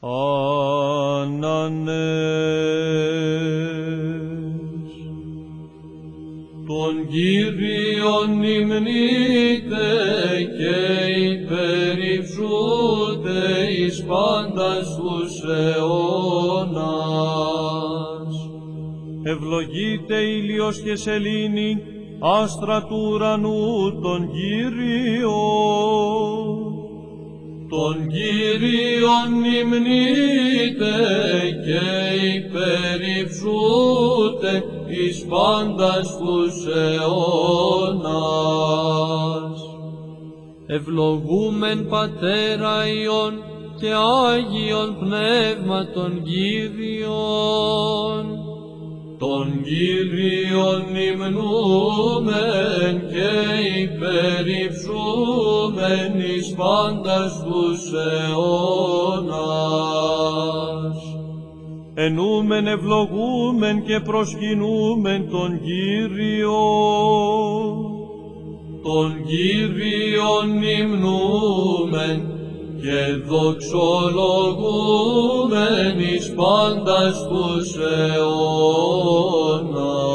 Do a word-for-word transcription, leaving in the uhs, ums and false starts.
Ανανές. Τον Κύριον υμνείτε και υπερυψούτε εις πάντας τους αιώνας. Ευλογείτε ήλιος και σελήνη, άστρα του ουρανού τον Κύριον. Τον Κύριον υμνείτε και υπερυψούτε εις πάντας τους αιώνας. Ευλογούμεν Πατέρα Υιόν και Άγιον Πνεύμα τον Κύριον. Τον Κύριον υμνούμεν και υπερυψούμεν εις πάντας τους αιώνας. Ενούμεν, ευλογούμεν και προσκυνούμεν τον Κύριον. Τον Κύριον υμνούμεν και δοξολογούμεν εις πάντας τους αιώνας.